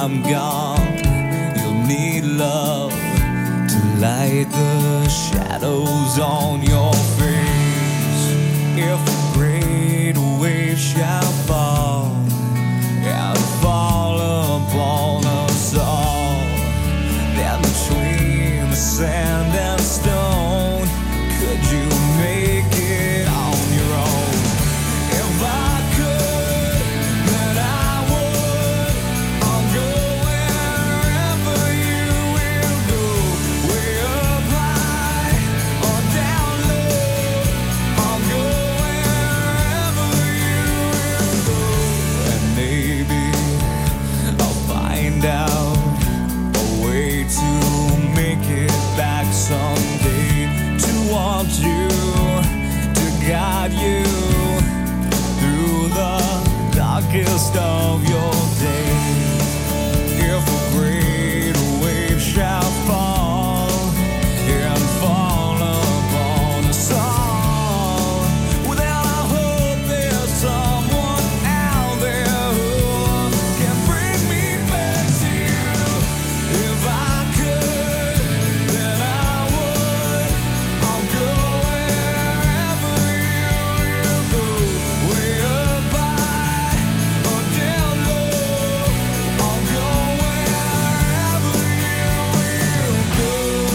I'm gone, you'll need love to light the shadows on your face. If a great wave shall fall and fall upon us all, then between the sand and stone, could you make it on your own? If I could, then I would. I'll go wherever you will go, way up high or down low. I'll go wherever you will go, and maybe I'll find out a way to make it back someday, to want you, to guide you through the darkest of your days. If a great wave shall fall and fall upon us all, well then I hope there's someone out there who can bring me back to you. If I could, then I would. I'll go wherever you go, way up high or down low. I'll go wherever you will go.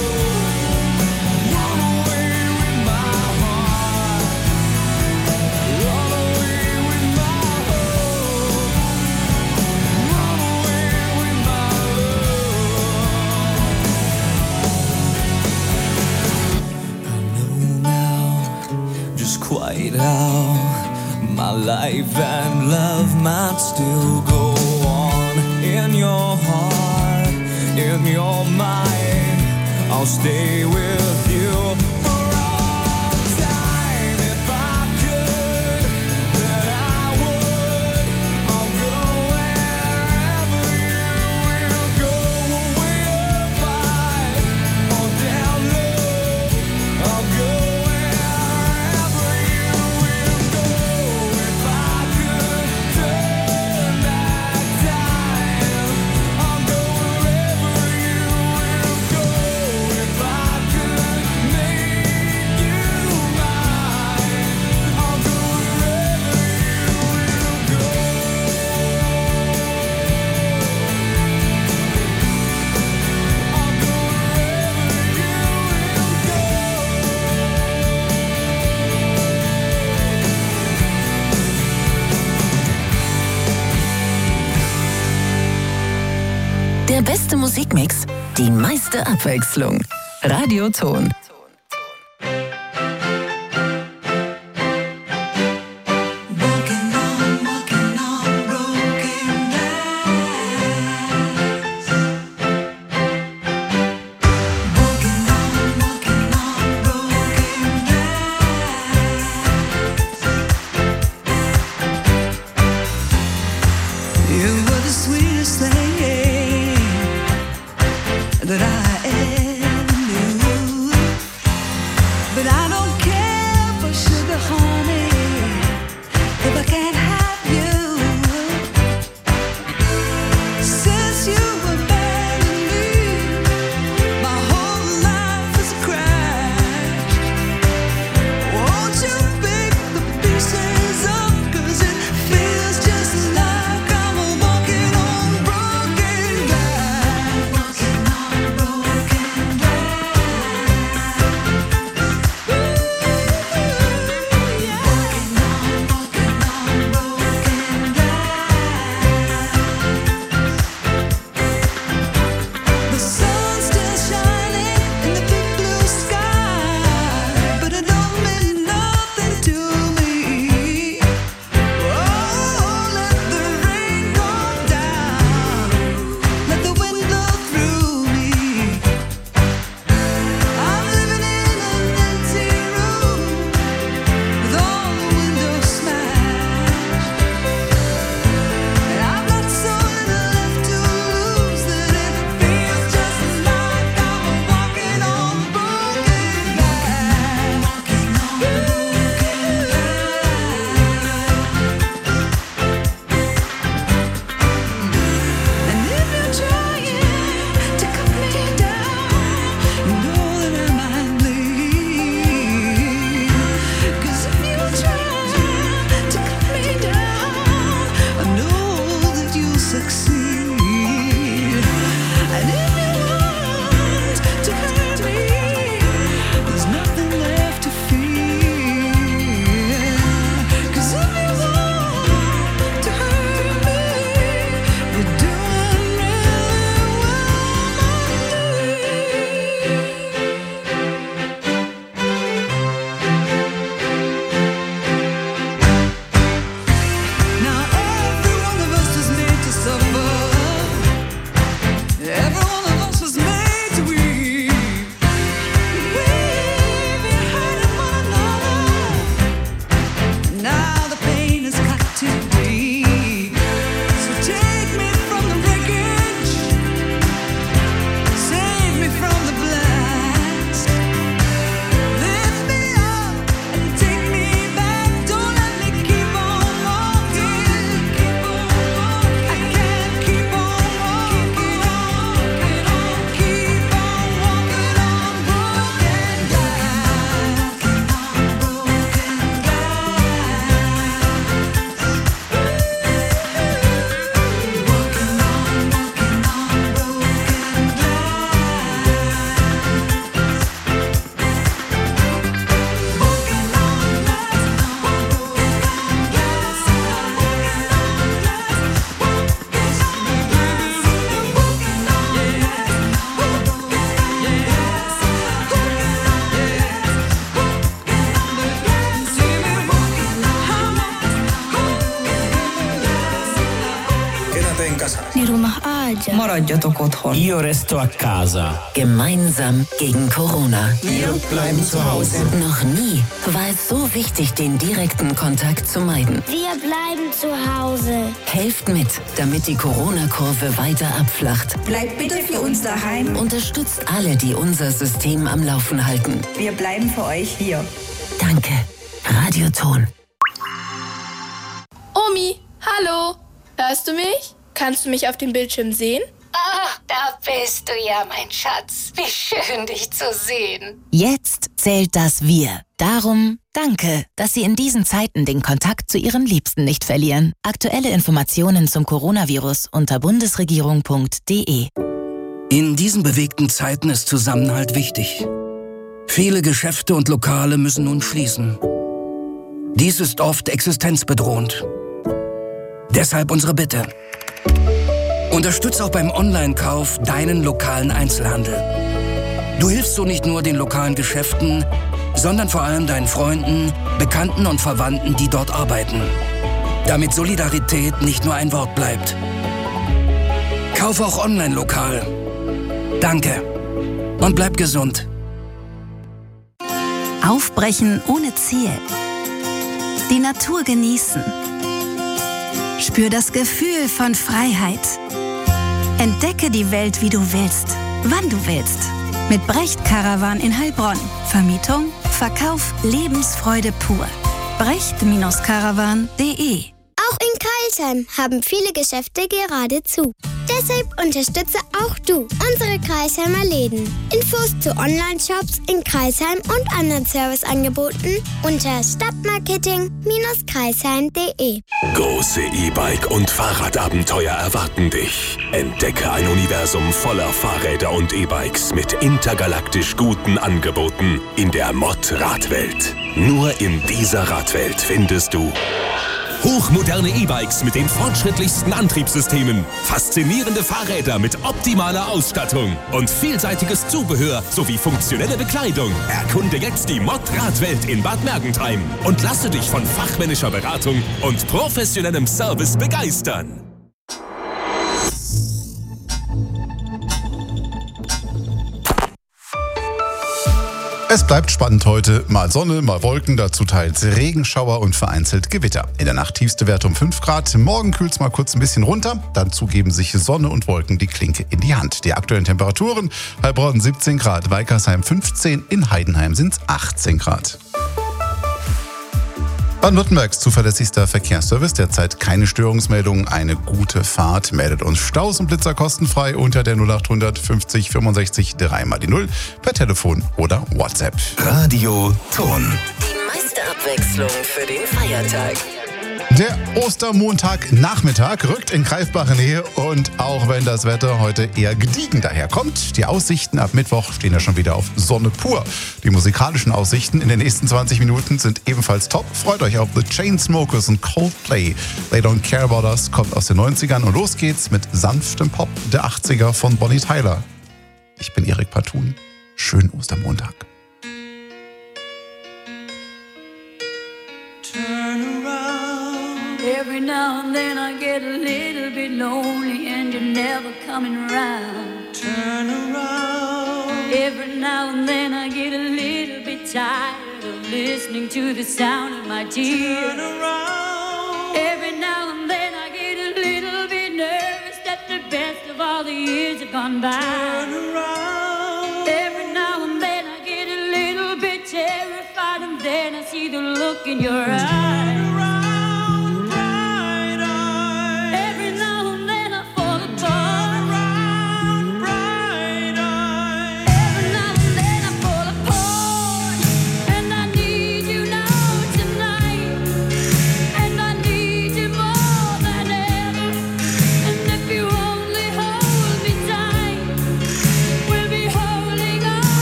Run away with my heart, run away with my hope, run away with my love. I know now just quite how my life and love might still go on. In your heart, in your mind, I'll stay with you for all time. If I could, then I would. I'll go wherever you will go, way up high or down low. I'll go wherever you will go. If I could turn back time, I'll go wherever you will go. If I could make you mine, I'll go wherever you will go. I'll go Der beste Musikmix, die meiste Abwechslung. Radioton. You were the sweetest thing that I ever knew. But I don't care for sugar, honey, if I can't have you. Since you abandoned me, my whole life is a crash. Won't you pick the pieces up? 'Cause it feels just like I'm walking on broken glass. Walking on broken glass. Ooh, yeah. Walking on broken glass. casa. Maradjatok otthon. Io resto a casa. Gemeinsam gegen Corona. Wir bleiben zu Hause. Noch nie war es so wichtig, den direkten Kontakt zu meiden. Wir bleiben zu Hause. Helft mit, damit die Corona-Kurve weiter abflacht. Bleibt bitte für uns daheim. Unterstützt alle, die unser System am Laufen halten. Wir bleiben für euch hier. Danke. Radioton. Omi, hallo. Hörst du mich? Kannst du mich auf dem Bildschirm sehen? Ah, da bist du ja, mein Schatz. Wie schön, dich zu sehen. Jetzt zählt das Wir. Darum danke, dass Sie in diesen Zeiten den Kontakt zu Ihren Liebsten nicht verlieren. Aktuelle Informationen zum Coronavirus unter bundesregierung.de. In diesen bewegten Zeiten ist Zusammenhalt wichtig. Viele Geschäfte und Lokale müssen nun schließen. Dies ist oft existenzbedrohend. Deshalb unsere Bitte. Unterstütz auch beim Online-Kauf deinen lokalen Einzelhandel. Du hilfst so nicht nur den lokalen Geschäften, sondern vor allem deinen Freunden, Bekannten und Verwandten, die dort arbeiten. Damit Solidarität nicht nur ein Wort bleibt. Kauf auch online lokal. Danke. Und bleib gesund. Aufbrechen ohne Ziel. Die Natur genießen. Spür das Gefühl von Freiheit. Entdecke die Welt, wie du willst, wann du willst. Mit Brecht Caravan in Heilbronn. Vermietung, Verkauf, Lebensfreude pur. Brecht-Caravan.de. Auch in Crailsheim haben viele Geschäfte gerade zu. Deshalb unterstütze auch du unsere Crailsheimer Läden. Infos zu Online-Shops in Crailsheim und anderen Serviceangeboten unter stadtmarketing-crailsheim.de. Große E-Bike- und Fahrradabenteuer erwarten dich. Entdecke ein Universum voller Fahrräder und E-Bikes mit intergalaktisch guten Angeboten in der Mod-Radwelt. Nur in dieser Radwelt findest du hochmoderne E-Bikes mit den fortschrittlichsten Antriebssystemen, faszinierende Fahrräder mit optimaler Ausstattung und vielseitiges Zubehör sowie funktionelle Bekleidung. Erkunde jetzt die Mod-Radwelt in Bad Mergentheim und lasse dich von fachmännischer Beratung und professionellem Service begeistern. Es bleibt spannend heute. Mal Sonne, mal Wolken, dazu teils Regenschauer und vereinzelt Gewitter. In der Nacht tiefste Werte um 5 Grad. Morgen kühlt es mal kurz ein bisschen runter. Dazu geben sich Sonne und Wolken die Klinke in die Hand. Die aktuellen Temperaturen: Heilbronn 17 Grad, Weikersheim 15, in Heidenheim sind es 18 Grad. Baden-Württembergs zuverlässigster Verkehrsservice, derzeit keine Störungsmeldungen, eine gute Fahrt, meldet uns Staus und Blitzer kostenfrei unter der 0800 50 65 3 die 0 per Telefon oder WhatsApp. Radio Ton. Die meiste Abwechslung für den Feiertag. Der Ostermontagnachmittag rückt in greifbare Nähe und auch wenn das Wetter heute eher gediegen daherkommt, die Aussichten ab Mittwoch stehen ja schon wieder auf Sonne pur. Die musikalischen Aussichten in den nächsten 20 Minuten sind ebenfalls top. Freut euch auf The Chainsmokers und Coldplay. They Don't Care About Us kommt aus den 90ern und los geht's mit sanftem Pop der 80er von Bonnie Tyler. Ich bin Erik Patun. Schönen Ostermontag. Every now and then I get a little bit lonely and you're never coming around. Turn around. Every now and then I get a little bit tired of listening to the sound of my tears. Turn around. Every now and then I get a little bit nervous that the best of all the years have gone by. Turn around. Every now and then I get a little bit terrified and then I see the look in your eyes.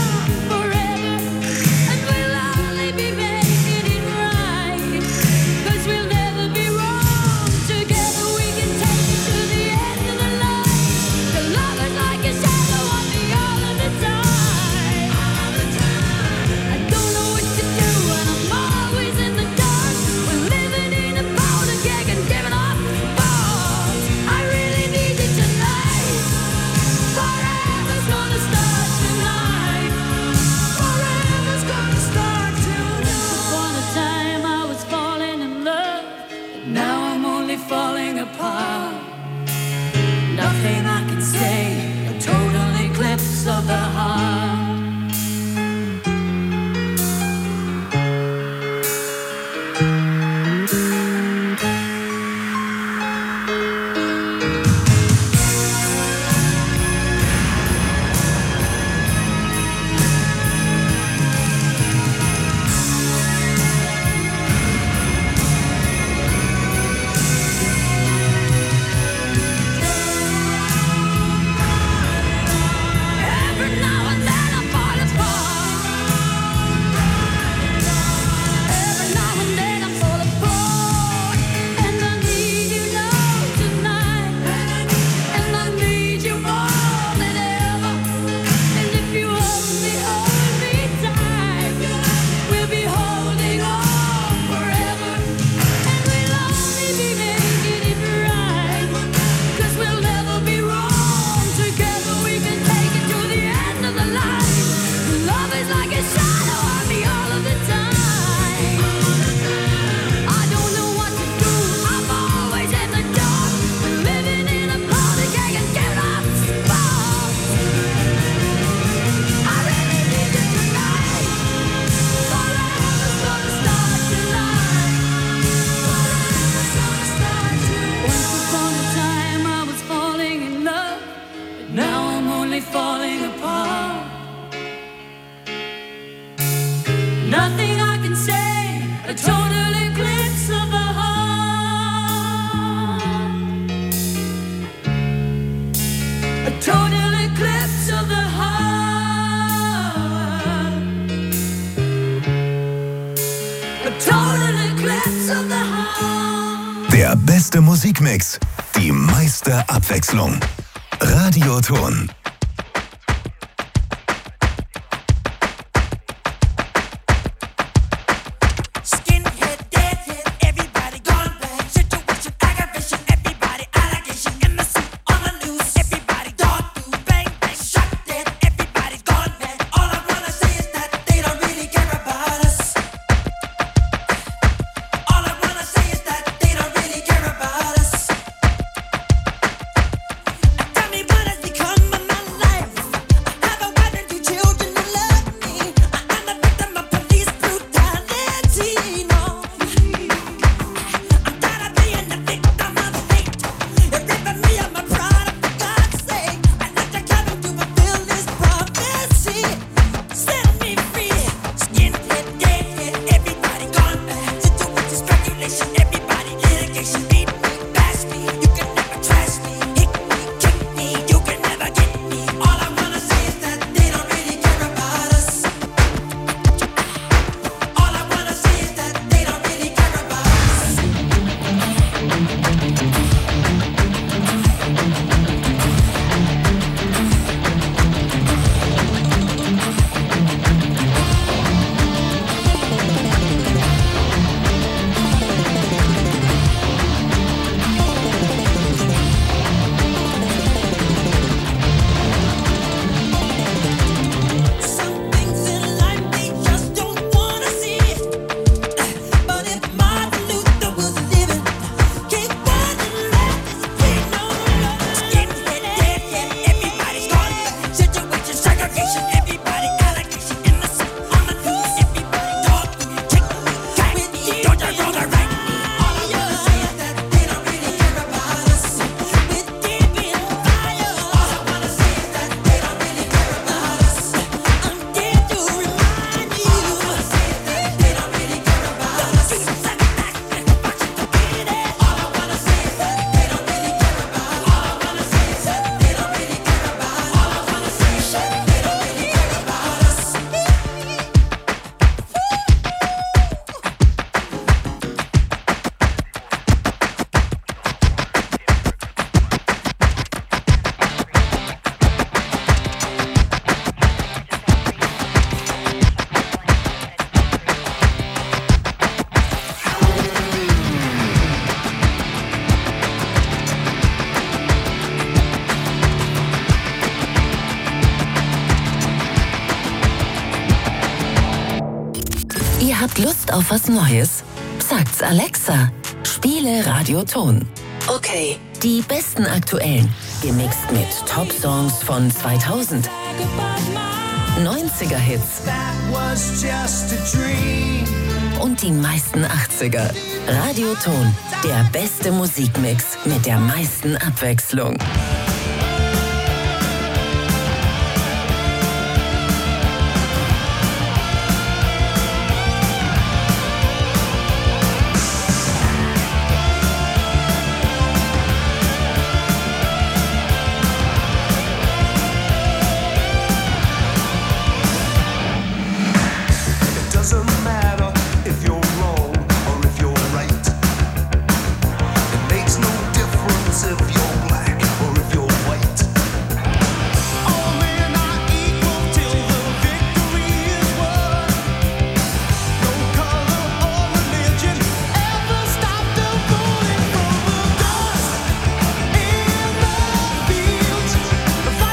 Be making it right. me falling apart. Nothing I can say, a total eclipse of the heart. A total eclipse of the heart. A total eclipse of the heart. Der beste Musikmix, die meiste Abwechslung. Radioton. Ihr habt Lust auf was Neues? Sagt's Alexa. Spiele Radioton. Okay, die besten aktuellen, gemixt mit Top-Songs von 2000. 90er-Hits. Und die meisten 80er. Radioton, der beste Musikmix mit der meisten Abwechslung.